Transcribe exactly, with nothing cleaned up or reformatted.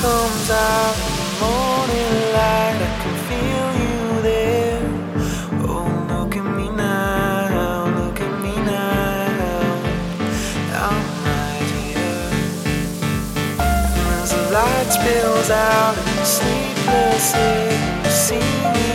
comes out in the morning light, I can feel you there. Oh, look at me now, look at me now. I'm right here. And as the light spills out in the sleepless air, you see me